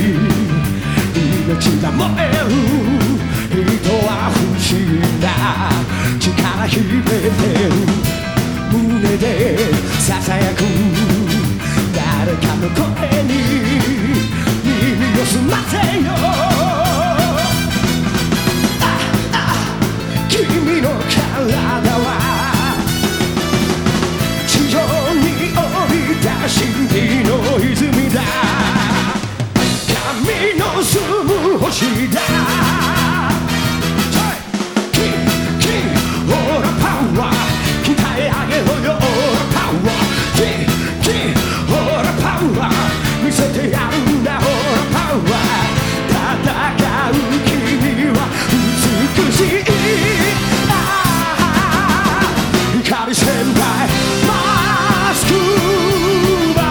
命が燃える人は不思議な力秘めてる胸で囁く誰かの声に耳を澄ませよ君の体は地上に降りた神秘の泉だ神の住む星だオーラパワー鍛え上げろよオーラパワーオーラパワー見せてやるんだオーラパワー戦う君は美しい光先輩マスクバ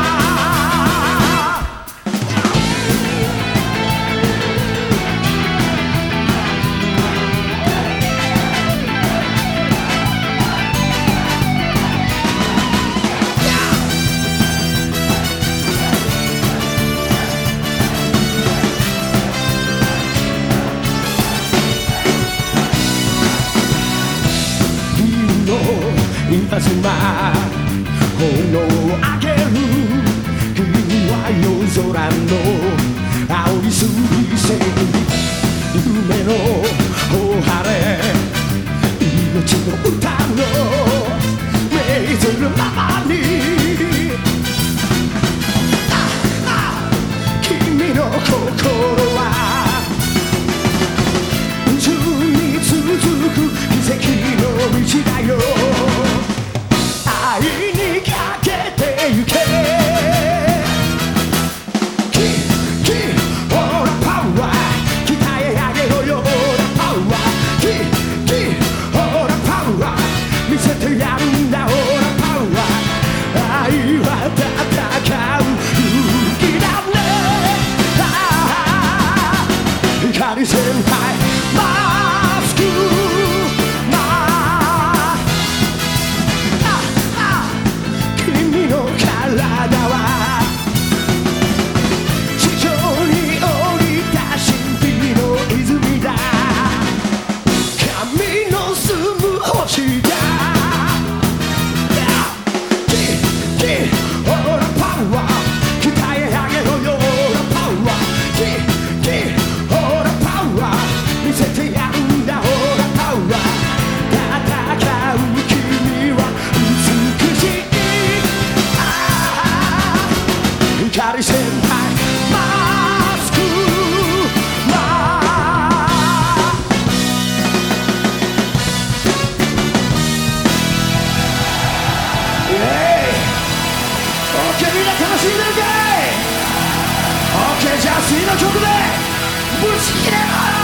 今すま炎を上げる君は夜空の青い水星夢の大晴れ命の歌の命ずるままに君の心は宇宙に続く奇跡の道だよ愛にかけてゆけオーラパワー鍛え上げろよオーラパワーオーラパワー見せてやるんだオーラパワー愛は戦う勇気だね光先輩マスク君の体は地上に降りた神秘の泉だ神の住む星だオーラパワー鍛え上げろよオーラパワーオーラパワー見せてやるんだオーラパワー戦う君は美しい光先輩マスクマOK みんな楽しんでるかい OK じゃあ次の曲でぶち切れろ